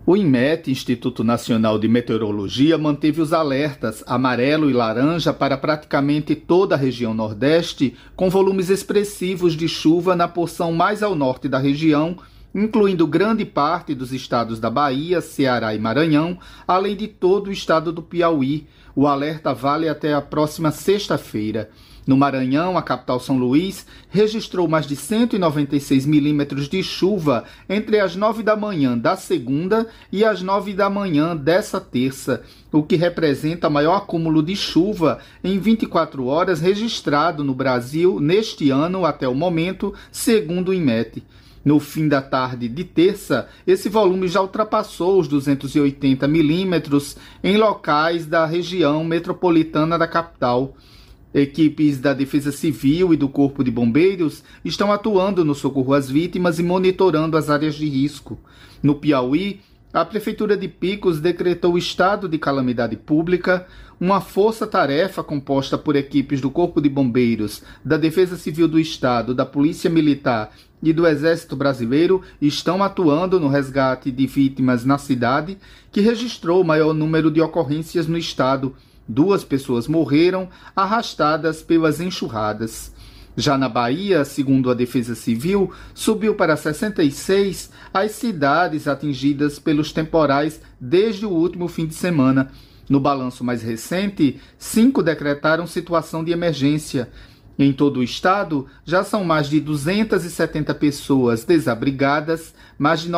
O INMET, Instituto Nacional de Meteorologia, manteve os alertas amarelo e laranja para praticamente toda a região Nordeste, com volumes expressivos de chuva na porção mais ao norte da região, incluindo grande parte dos estados da Bahia, Ceará e Maranhão, além de todo o estado do Piauí. O alerta vale até a próxima sexta-feira. No Maranhão, a capital São Luís registrou mais de 196 milímetros de chuva entre as 9 da manhã da segunda e as 9 da manhã dessa terça, o que representa o maior acúmulo de chuva em 24 horas registrado no Brasil neste ano até o momento, segundo o INMET. No fim da tarde de terça, esse volume já ultrapassou os 280 milímetros em locais da região metropolitana da capital. Equipes da Defesa Civil e do Corpo de Bombeiros estão atuando no socorro às vítimas e monitorando as áreas de risco. No Piauí, a Prefeitura de Picos decretou estado de calamidade pública. Uma força-tarefa composta por equipes do Corpo de Bombeiros, da Defesa Civil do Estado, da Polícia Militar e do Exército Brasileiro estão atuando no resgate de vítimas na cidade, que registrou o maior número de ocorrências no estado. 2 pessoas morreram arrastadas pelas enxurradas. Já na Bahia, segundo a Defesa Civil, subiu para 66 as cidades atingidas pelos temporais desde o último fim de semana. No balanço mais recente, 5 decretaram situação de emergência. Em todo o estado, já são mais de 270 pessoas desabrigadas, mais de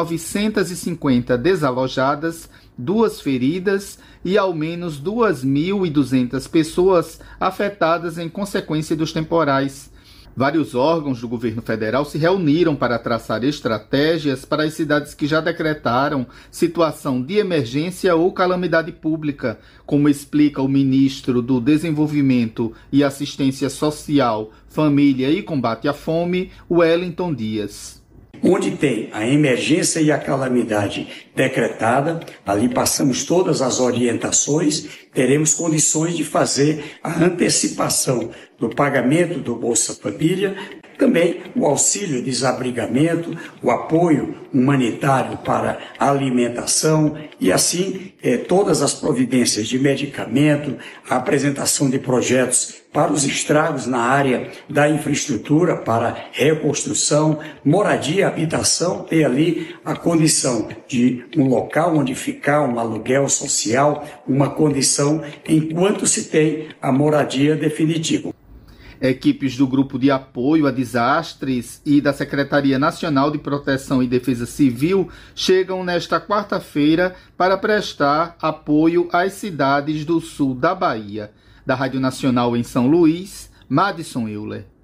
950 desalojadas, 2 feridas e ao menos 2.200 pessoas afetadas em consequência dos temporais. Vários órgãos do governo federal se reuniram para traçar estratégias para as cidades que já decretaram situação de emergência ou calamidade pública, como explica o ministro do Desenvolvimento e Assistência Social, Família e Combate à Fome, Wellington Dias. Onde tem a emergência e a calamidade decretada, ali passamos todas as orientações, teremos condições de fazer a antecipação do pagamento do Bolsa Família, também o auxílio desabrigamento, o apoio humanitário para a alimentação e assim todas as providências de medicamento, a apresentação de projetos para os estragos na área da infraestrutura, para reconstrução, moradia, habitação, ter ali a condição de um local onde ficar, um aluguel social, uma condição enquanto se tem a moradia definitiva. Equipes do Grupo de Apoio a Desastres e da Secretaria Nacional de Proteção e Defesa Civil chegam nesta quarta-feira para prestar apoio às cidades do sul da Bahia. Da Rádio Nacional em São Luís, Madison Euler.